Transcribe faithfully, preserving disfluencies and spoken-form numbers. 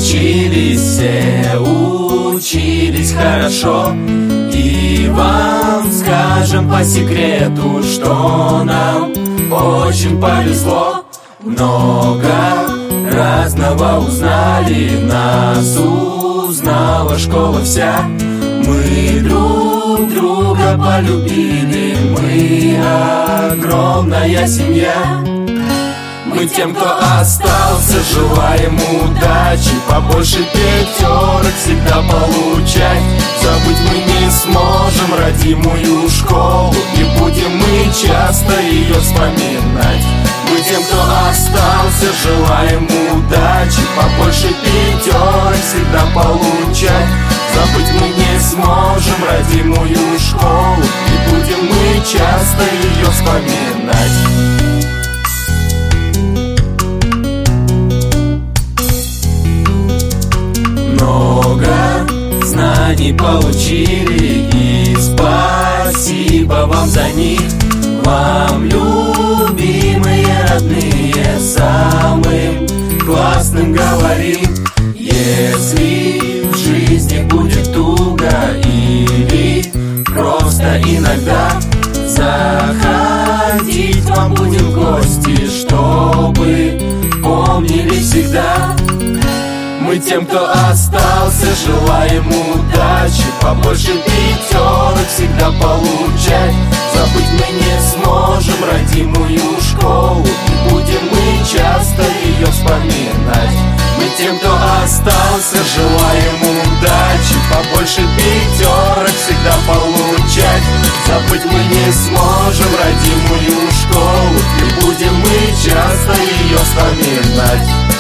учились, все учились хорошо. И вам скажем по секрету, что нам очень повезло. Много разного узнали, нас узнала школа вся. Мы друг друга полюбили, мы огромная семья. Мы тем, кто остался, желаем удачи, побольше пятерок всегда получать. Забыть мы не сможем родимую школу, и будем мы часто ее вспоминать. Мы тем, кто остался, желаем удачи, побольше пятерок всегда получать. Забыть мы не сможем родимую школу, и будем мы часто ее вспоминать. Много знаний получили, и спасибо вам за них. Вам, любимые родные, самым классным говорим. Если в жизни будет туго или просто иногда, заходить вам будем в гости, чтобы помнили всегда. Мы тем, кто остался, желаем удачи, побольше пятерок всегда получать. Забыть мы не сможем родимую школу, и будем мы часто ее вспоминать. Мы тем, кто остался, желаем удачи, побольше пятерок всегда получать. Забыть мы не сможем родимую школу, и будем мы часто ее вспоминать.